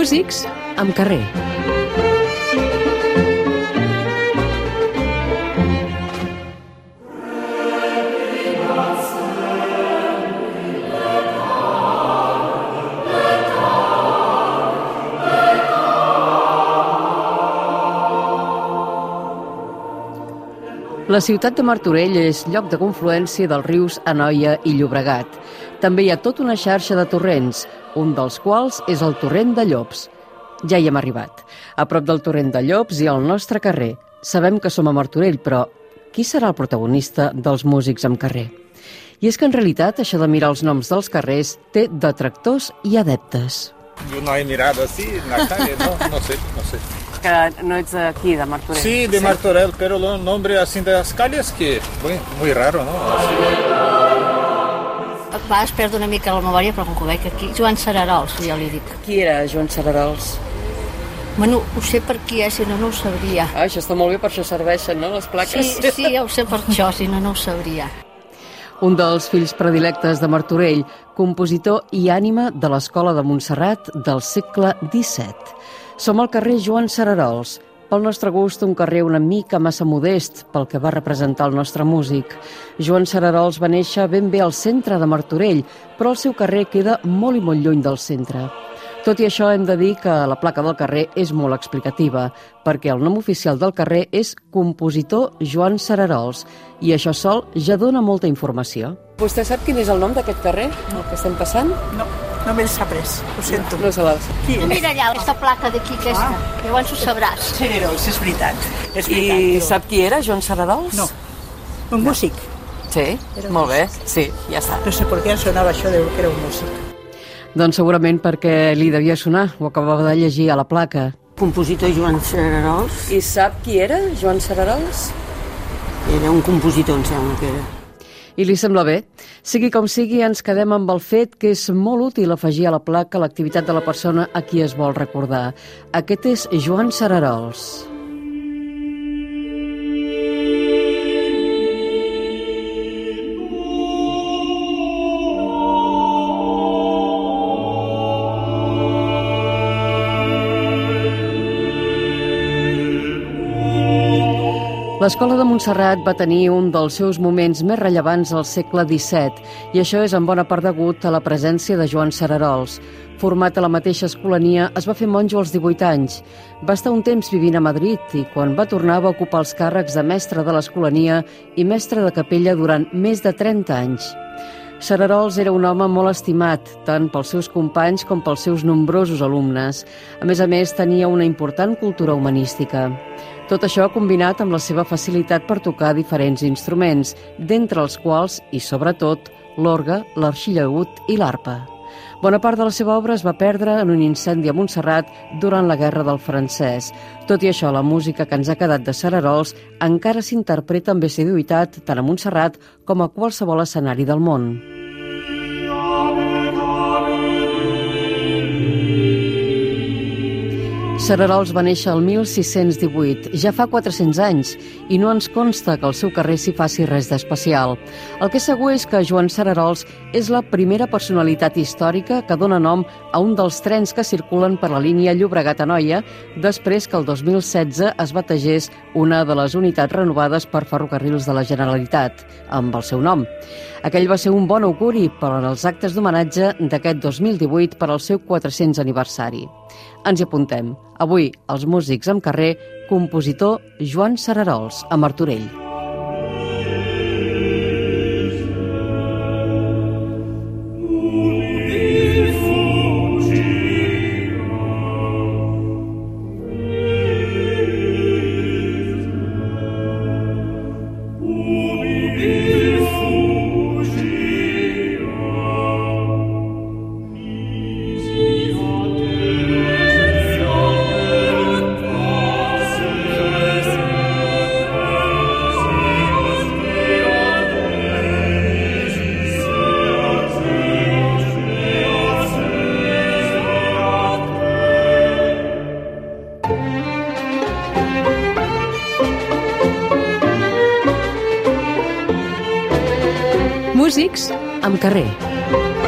Músics amb carrer. La ciutat de Martorell és lloc de confluència dels rius Anoia i Llobregat. També hi ha tota una xarxa de torrents, un dels quals és el torrent de Llops. Ja hi hem arribat. A prop del torrent de Llops hi ha el nostre carrer. Sabem que som a Martorell, però qui serà el protagonista dels músics amb carrer? I és que en realitat això de mirar els noms dels carrers té detractors i adeptes. Yo no he mirado así en la calle, no sé. Que no ets aquí, de Martorell. Sí, de Martorell, pero los nombres así de las calles que muy raro, ¿no? A vegades perdo una mica la memòria, però com que ho veig aquí, Joan Sararols, jo li dic. Qui era Joan Sararols? Bueno, ho sé per qui és, si no, no ho sabria. Ah, això està molt bé, per això serveixen, no?, les plaques. Sí, ja ho sé per això, si no, no ho sabria. Un dels fills predilectes de Martorell, compositor i ànima de l'Escola de Montserrat del segle XVII. Som al carrer Joan Sararols. Pel nostre gust, un carrer una mica massa modest pel que va representar el nostre músic. Joan Sararols va néixer ben bé al centre de Martorell, però el seu carrer queda molt i molt lluny del centre. Tot i això, hem de dir que la placa del carrer és molt explicativa, perquè el nom oficial del carrer és Compositor Joan Sararols, i això sol ja dona molta informació. Vostè sap quin és el nom d'aquest carrer, el que estem passant? No me l'ha pres, ho sento. No se l'ha. Mira allà, aquesta placa d'aquí, aquesta. Llavors ho sabràs. Sararols, és veritat. I sap qui era Joan Sararols? No, un músic. Sí, molt bé, sí, ja està. No sé per què em sonava això de que era un músic. Doncs segurament perquè li devia sonar, ho acabava de llegir a la placa. Compositor Joan Sararols. I sap qui era Joan Sararols? Era un compositor, em sembla que era. I li sembla bé? Sigui com sigui, ens quedem amb el fet que és molt útil afegir a la placa l'activitat de la persona a qui es vol recordar. Aquest és Joan Sararols. L'Escola de Montserrat va tenir un dels seus moments més rellevants al segle XVII, i això és en bona part degut a la presència de Joan Sararols. Format a la mateixa escolania, es va fer monjo als 18 anys. Va estar un temps vivint a Madrid i quan va tornar va ocupar els càrrecs de mestre de l'escolania i mestre de capella durant més de 30 anys. Sararols era un home molt estimat, tant pels seus companys com pels seus nombrosos alumnes. A més, tenia una important cultura humanística. Tot això combinat amb la seva facilitat per tocar diferents instruments, d'entre els quals, i sobretot, l'orgue, l'arxillagut i l'arpa. Bona part de la seva obra es va perdre en un incendi a Montserrat durant la Guerra del Francès. Tot i això, la música que ens ha quedat de Sararols encara s'interpreta amb assiduïtat tant a Montserrat com a qualsevol escenari del món. Sararols va néixer el 1618, ja fa 400 anys, i no ens consta que el seu carrer s'hi faci res d'especial. El que és segur és que Joan Sararols és la primera personalitat històrica que dona nom a un dels trens que circulen per la línia Llobregat-Anoia, després que el 2016 es bategés una de les unitats renovades per Ferrocarrils de la Generalitat, amb el seu nom. Aquell va ser un bon auguri per als actes d'homenatge d'aquest 2018 per al seu 400 aniversari. Ens hi apuntem. Avui, els músics amb carrer, compositor Joan Sararols, a Martorell. Músics amb carrer.